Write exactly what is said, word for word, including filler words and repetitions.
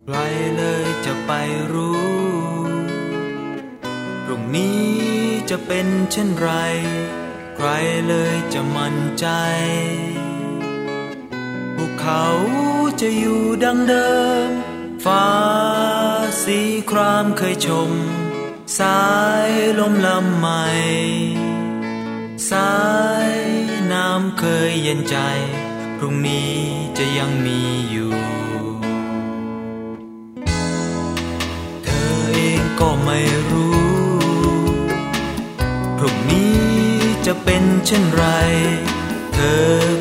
ใครเลยจะไปรู้พรุ่งนี้จะเป็นเช่นไรใครเลยจะมั่นใจภูเขาจะอยู่ดังเดิมฟ้าสีครามเคยชมสายลมลำใหม่สายน้ำเคยเย็นใจพรุ่งนี้จะยังมีอยู่เธอเองก็ไม่รู้พรุ่งนี้จะเป็นเช่นไรเธอ